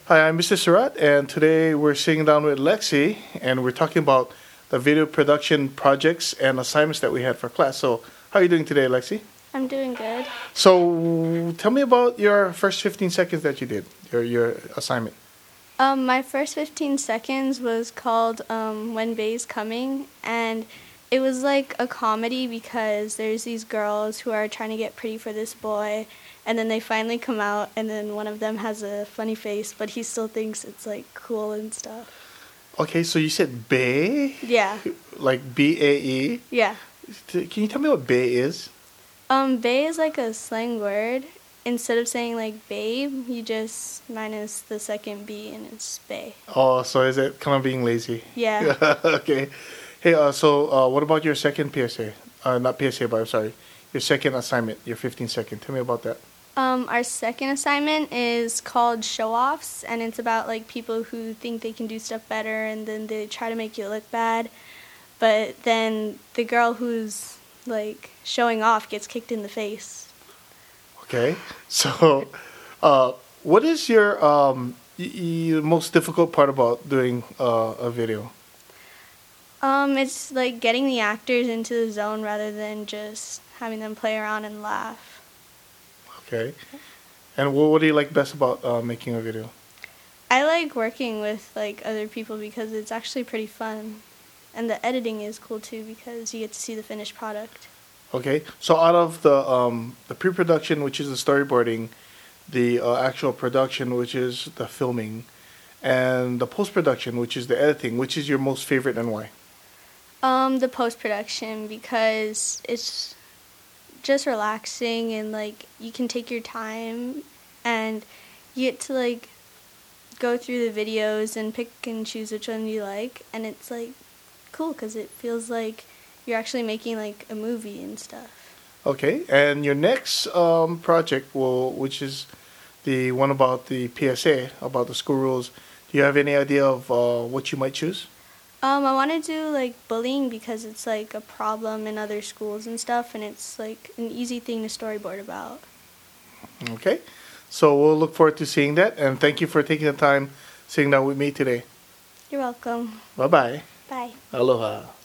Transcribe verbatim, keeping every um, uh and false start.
Hi, I'm mister Surratt, and today we're sitting down with Lexi, and we're talking about the video production projects and assignments that we had for class. So, how are you doing today, Lexi? I'm doing good. So, tell me about your first fifteen seconds that you did, your your assignment. Um, my first fifteen seconds was called um, When Bay's Coming, and it was like a comedy because there's these girls who are trying to get pretty for this boy, and then they finally come out, and then one of them has a funny face, but he still thinks it's like cool and stuff. Okay, so you said Bay? Yeah. Like B A E? Yeah. Can you tell me what Bay is? Um, Bay is like a slang word. Instead of saying like babe, you just minus the second B and it's bay. Oh, so is it kind of being lazy? Yeah. Okay. Hey, uh, so uh, what about your second P S A? Uh, not P S A, but I'm sorry. Your second assignment, your fifteen second. Tell me about that. Um, our second assignment is called Show-Offs, and it's about like people who think they can do stuff better and then they try to make you look bad. But then the girl who's like showing off gets kicked in the face. Okay, so uh, what is your um, y- y- most difficult part about doing uh, a video? Um, it's like getting the actors into the zone rather than just having them play around and laugh. Okay, and what, what do you like best about uh, making a video? I like working with like other people because it's actually pretty fun, and the editing is cool too because you get to see the finished product. Okay, so out of the um, the pre-production, which is the storyboarding, the uh, actual production, which is the filming, and the post-production, which is the editing, which is your most favorite and why? Um, the post-production because it's just relaxing and like you can take your time and you get to like go through the videos and pick and choose which one you like, and it's like cool because it feels like you're actually making like a movie and stuff. Okay, and your next um, project, will, which is the one about the P S A, about the school rules, do you have any idea of uh, what you might choose? Um, I want to do like bullying because it's like a problem in other schools and stuff, and it's like an easy thing to storyboard about. Okay, so we'll look forward to seeing that, and thank you for taking the time sitting down with me today. You're welcome. Bye-bye. Bye. Aloha.